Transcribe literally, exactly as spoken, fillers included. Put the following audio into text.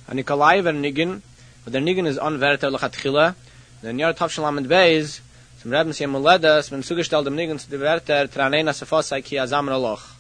a Nikolai ver Nigen, but der Nigen is unwerter lachatchila. Den Jahr Tavshalam and Beis, zum Rebens Yemuledes, wenn zugestellt dem Nigen zu der Werter, Tranena Sefosai ki Azamra Loch.